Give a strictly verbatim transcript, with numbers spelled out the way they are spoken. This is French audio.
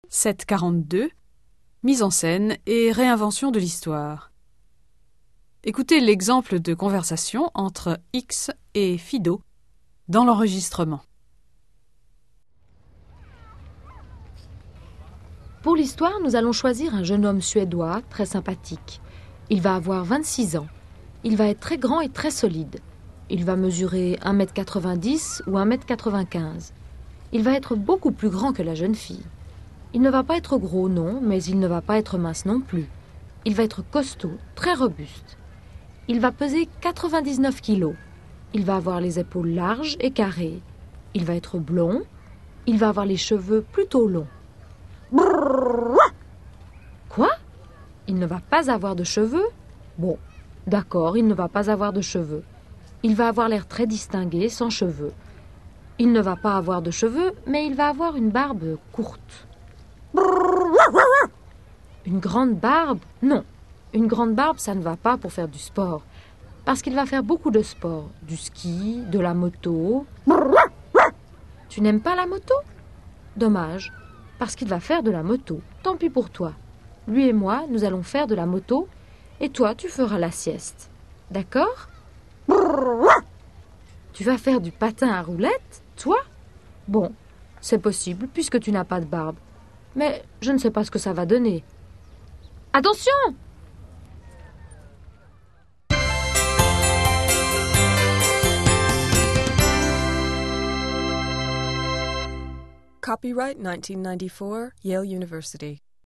sept cent quarante-deux. Mise en scène et réinvention de l'histoire. Écoutez l'exemple de conversation entre X et Fido dans l'enregistrement. Pour l'histoire, nous allons choisir un jeune homme suédois très sympathique. Il va avoir vingt-six ans. Il va être très grand et très solide. Il va mesurer un mètre quatre-vingt-dix ou un mètre quatre-vingt-quinze. Il va être beaucoup plus grand que la jeune fille. Il ne va pas être gros, non, mais il ne va pas être mince non plus. Il va être costaud, très robuste. Il va peser quatre-vingt-dix-neuf kilos. Il va avoir les épaules larges et carrées. Il va être blond. Il va avoir les cheveux plutôt longs. Quoi? Il ne va pas avoir de cheveux? Bon, d'accord, il ne va pas avoir de cheveux. Il va avoir l'air très distingué, sans cheveux. Il ne va pas avoir de cheveux, mais il va avoir une barbe courte. Une grande barbe? Non. Une grande barbe, ça ne va pas pour faire du sport. Parce qu'il va faire beaucoup de sport. Du ski, de la moto. Tu n'aimes pas la moto? Dommage. Parce qu'il va faire de la moto. Tant pis pour toi. Lui et moi, nous allons faire de la moto. Et toi, tu feras la sieste. D'accord? Tu vas faire du patin à roulettes, toi? Bon, c'est possible, puisque tu n'as pas de barbe. Mais je ne sais pas ce que ça va donner. Attention! Copyright nineteen ninety-four, Yale University.